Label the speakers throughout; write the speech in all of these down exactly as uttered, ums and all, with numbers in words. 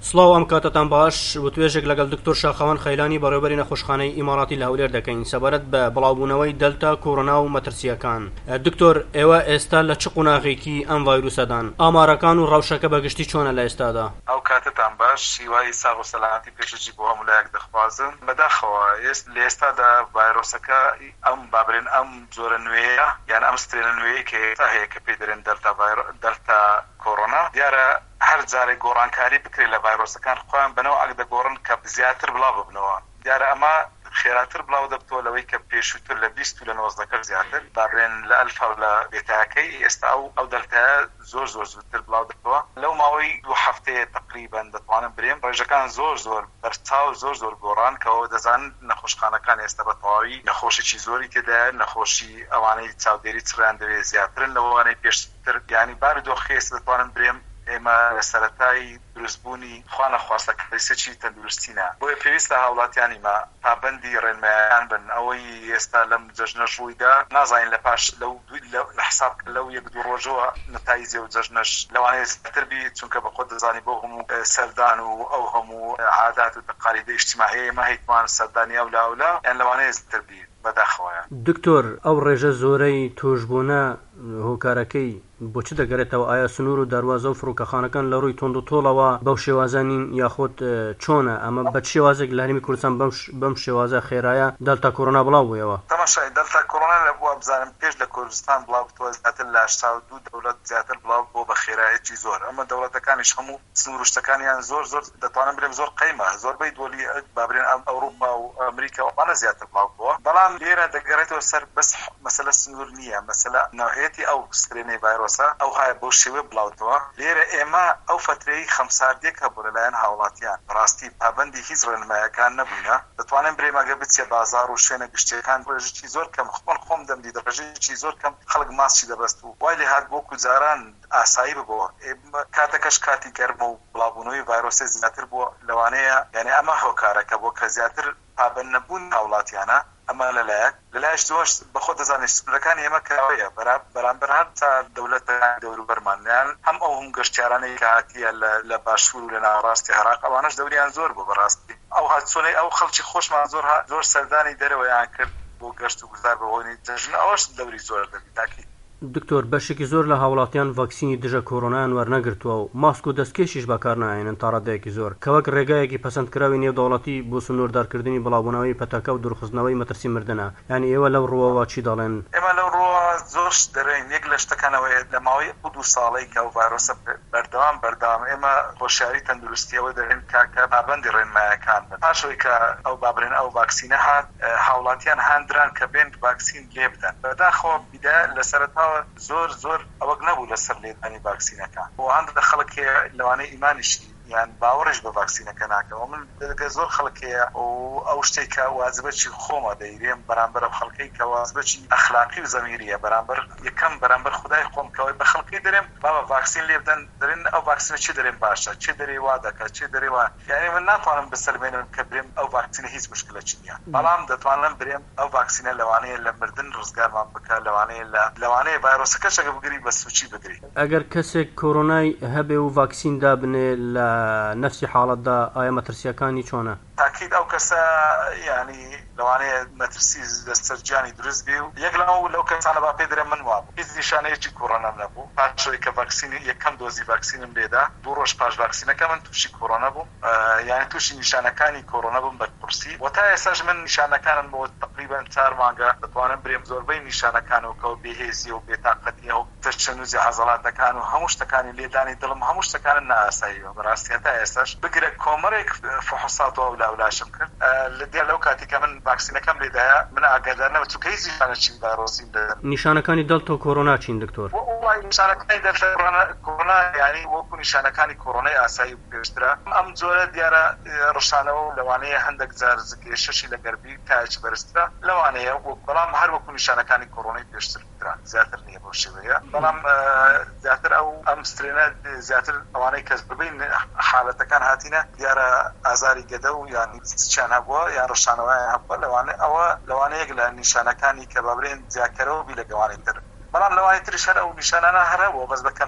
Speaker 1: سڵاو ئەم کاتتان باش و توێژێک لەگەڵ دکتۆر شاخەوان خەیلانی بەڕێوەبەری نەخۆشخانەی ئیماراتی لە هەولێر دەکەین سەبارەت بە بڵاوبوونەوەی دەلتا کۆڕۆنا و مەترسیەکان. دکتۆر ئێوە ئێستا لە چ قوناغێکی ئەم ڤایرۆسەدان؟ ئامارەکان و ڕەوشەکە بەگشتی چۆنە لە ئێستادا؟
Speaker 2: ئەو کاتتان باش شیوای ساغ و سەلامەتی پێشەجی بۆ هەموو لایەک دەخوازم. بەداخەوە لە ئێستادا ڤایرۆسەکە ئەم بابرێن ئەم جۆرە نوێیە یان ئەم سترێنە نوێی کە ئێستا هەیە کە پێی دەرێن دەلتا کۆڕۆنا دیارە هەر جارێک گۆڕانکاری بکرێت لە ڤایرۆسەکان خۆیان بنەوە ئەک دەگۆڕن کە زیاتر بڵاو ببنەوە. دیارە ئەمە خێراتر بڵاو دەبتەوە لەوەی کە پێشووتر لە بیست و لە نۆزدەکە زیاتر بابرێن لە ئەلفا و لە بێتاکەی ئێستا ئەو ئەو دەلتایە زۆر زۆر زووتر بڵاو دەبتەوە. لەو ماوەی دوو هەفتەیە تقریبەن دەتوانم برێم ڕێژەکان زۆر زۆر بەرچاو زۆر زۆر گۆڕان کەەوە دەزانن نەخۆشخانەکان ئێستا بە تەواوی نەخۆشیی زۆری تێدایە، نەخۆشی ئەوانەی چاودێری چڕیان دەوێت زیاترن لەوانەی پێشتر ینی بارودۆخی ئێستا دەتوانم برێم ئێمە لە سەرەتای دروستبوونی خوا نەخواستە کەسێکی تەندروستینە بۆیە پێویستە هاوڵاتیانیمە پابەندی ڕێنمایان بن. ئەوەی ئێستا لەم جەژنە ڕوویدا نازانین لە پاش لەو لە حساب لەو یەک دوو ڕۆژەوە نتایجێ و جەژنەش لەوانەیە زیاتر بی چونکە بە خۆت دەزانی بۆ هەموو سەردان و ئەو هەموو عادات و تەقالیدە ئیجتیماعی ئێمە هەیتوان سەردانی ئەو لاولا یان لەوانەیە زیاتر بی بەداخەوەیە.
Speaker 1: دکتۆر ئەو ڕێژە زۆرەی توشبوونە هۆکارەکەی بۆ چ دەگەرێتەوە؟ ئایا سنوور و دەواازە و فڕۆکەخانەکان لە ڕووی تۆند و تۆڵەوە بەو شێوازانین یاخۆت چۆنە؟ ئەمە بە شێوازێک لە هەرێمی کوردستان بەم شێوازە خێرایە دەلتا کۆڕۆنا بڵاو بوویەوە؟
Speaker 2: تەماشای دەلتا کۆڕۆنا لە بووە بزانم پێش لە کوردستان بڵاو بتووە زیاتر لە هەشتا و دوو دەوڵەت زیاتر بڵاو بۆ بە خێرایەتی زۆر. ئەمە دەوڵەتەکانیش هەموو سنوورشتەکانیان زۆر زۆر دەتوانم برێم زۆر قەیمە زۆربەی دۆلی بابرێن ئەوروپا و ئەمریکا وانە زیاتر بڵاو بووە. بەڵام لێرە دەگەڕێتەوە سەر بەس مەسەلە سنوور نییە، مەسەلە نەوعەتی ئەو سترێنەی ڤایرۆسە ئەو هایە بۆ شێوە بڵاوتەوە. لێرە ئێمە ئەو فترەی خەمساردێک هەبوو لەلایەن هاوڵاتیان ڕاستی پابەندی هیچ ڕێنماییەکان نەبووینە. دەتوانم برێمەگە بچێ بازار و شوێنە گشتیەکان ڕێژێکی زۆر کەم خۆن خۆم دەمدی ڕێژێکی زۆر کەم خەڵک ماسی دەبەست و وای لێ هات بۆکو جاران ئاسایی ببووە. کاتەکەش کاتی گەرمە و بڵاوبوونەوەی ڤایرۆسە زیاتر بووە لەوانەیە یعنی ئەمە هۆکارەکە بۆ کە زیاتر پابەند نەبوون هاوڵاتیانە. ئەمە لەلایەک لەلایەش دووەش بەخۆ دەزانێت سنوورەکان ئێمە کراوەیە بەرامبەر هەر تا دەوڵەتەکان دەوروبەرمانیان هەم ئەو هەم گەشتیارانەی کە هاتیە لە باشوور و لە ناوەڕاستی عێراق ئەوانەش دەوریان زۆر بوو بەڕاستی. ئەو هاتچۆنەی ئەو خەڵکی خۆشمان زۆر زۆر سەردانی دەرەوەیان کرد بۆ گەشت و گوزار بەهۆی جەژن ئەوەش دەوری زۆر دەبی تاکی.
Speaker 1: دکتۆر بەشێکی زۆر لە هاوڵاتیان ڤاکسینی دژە کۆڕۆنایان وەرنەگرتووە و ماسک و دەستکێشیش بەکار نایێنن تا ڕادەیەکی زۆر کە وەک ڕێگایەکی پەسەندکراوی نێودەوڵەتی بۆ سنووردارکردنی بڵاوبوونەوەی پەتاکە و دوورخستنەوەی مەترسی مردنە. یعنی ئێوە لەو ڕۆوەوە چی دەڵێن؟
Speaker 2: ئێمە لەو ڕۆوە زۆرش دەرێن یەک لە شتەکانەوەی لە ماوەی دوو ساڵەی کە ئەو ڤایرۆسە بەردەوام بەردەوام ئێمە خۆشیاری تەندروستیەوە دەرێن کاکە پابەندی ڕێنماییەکان بن. پاشەوەی کە ئەو بابرێن ئەو ڤاکسینە هات هاوڵاتیان هاندران کە بێن ڤاکسین لێ بدەن. بەداخەوە بیدا لە سەرەتاوە زۆر زۆر ئەوەک نەبوو لەسەر لێدانی ڤاکسینەکان بۆ هەندێک خەڵک لەوانەیە ئیمانیشی یان باوەڕش بە ڤاکسینەکە ناکەوە. من دەگە زۆر خەڵکەیە و ئەو شتێک کە واجبەتی خۆمە دەیرێم بەرامبەر ئەو خەڵکەی کە واجبەتی ئەخلاقی و زەمیریە بەرامبەر یەکەم بەرامبەر خودای خۆم کەوەی بە خەڵکی دەرێم بابە ڤاکسین لێ بدەن دەرێن ئەو ڤاکسینە چی دەرێن باشە چی دەرێ وا دەکات چی دەرێ وا یعنی من ناتوانم بەسەرمێنم کە برێم ئەو ڤاکسینە هیچ مشکلەی نییە. بەڵام دەتوانم برێم ئەو ڤاکسینە لەوانەیە لە مردن ڕزگارمان بکات لەوانەیە لە لەوانەیە ڤایرۆسەکەشەکە بگری بە سوچی بگری.
Speaker 1: ئەگەر کەسێک کۆڕۆنای هەبێ و ڤاکسین دابنێ لە نەفسی حاڵەتدا ئایا مەترسیەکانی چۆنە؟
Speaker 2: تاکید ئەو کەسە ینی لەوانەیە مەترسی دەستەرجیانی دروست بێ و یەک لەو لەو کەسانە با پێ دەرێ من وابوو هیچ نیشانەیەکی کۆڕۆنا نەبوو. پاشەوەی کە ڤاکسینی یەکەم دۆزی ڤاکسینم لێدا دوو ڕۆژ پاش ڤاکسینەکە من تووشی کۆڕۆنا بووم یعنی تووشی نیشانەکانی کۆڕۆنا بووم بەرپرسی و تا ئێستاش من نیشانەکانم بۆ تقریبا چوار مانگە دەتوانم برێم زۆربەی نیشانەکانەوە کە بێهێزی و بێتاقەتیە و تەشەنووزی عەزەڵاتەکان و هەموو شتەکانی لێدانی دڵم هەموو شتەکانن نائاساییەوە بەڕاستی هەتا ئێستاش بگرە کۆمەڵێک فحوساتەوە ولاولاشم کرد لە دێ لەو کاتی کە من ڤاکسینەکەم لێدایە من ئاگادار نەبوو چونکە هیچ نیشانەکی ڤایرۆسیم دەدەن.
Speaker 1: نیشانەکانی دڵتە کۆڕۆنا چین دکتۆر؟
Speaker 2: وڵای نیشانەکانی دڵتە کۆڕۆنا یعنی وەکو نیشانەکانی کۆڕۆنای ئاسایی و پێشترە ئەم جۆرە دیارە ڕشانەوە و لەوانەیە هەندێک جار زگێشەشی لە گەربی تایەکی بەرزترە لەوانەیە بەڵام هەر وەکو نیشانەکانی کۆڕۆنای پێشتر زیاتر نییە بۆ شێوەیە. بەڵام زیاتر ئەو ئەم سترێنە زیاتر ئەوانەی کەس ببین حالەتەکان هاتینە دیارە ئازاری گەدە و یانی چیان هەبووە یان ڕشانەوەیان هەبووە لەوانە ئەوە لەوانەیەک لە نیشانەکانی کە بابرێن جیاکەرەوە بی لە گەوانەی تر. بەڵام لەوانەیە تریش هەر ئەو نیشانانە هەرەوە بەس بە کەمتر بووە.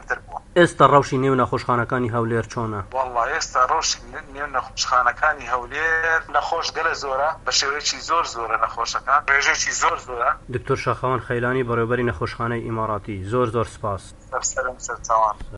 Speaker 1: ئێستا ڕەوشی نێو نەخۆشخانەکانی هەولێر چۆنە؟
Speaker 2: والله ئێستا ڕۆژی نێو نەخۆشخانەکانی هەولێر نەخۆش گەلە زۆرە، بە شێوەیەکی زۆر زۆرە نەخۆشەکان، ڕێژێکی زۆر زۆرە.
Speaker 1: دکتۆر شاخەوان خەیلانی بەڕێوەبەری نەخۆشخانەی ئیماراتی، زۆر زۆر سپاس.
Speaker 2: سەرسەرم سەرچاوان.